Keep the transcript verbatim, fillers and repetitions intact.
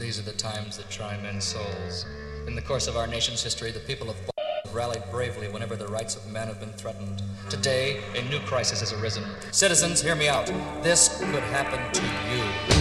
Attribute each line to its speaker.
Speaker 1: These are the times that try men's souls. In the course of our nation's history, the people of have rallied bravely whenever the rights of man have been threatened. Today, a new crisis has arisen. Citizens, hear me out. This could happen to you.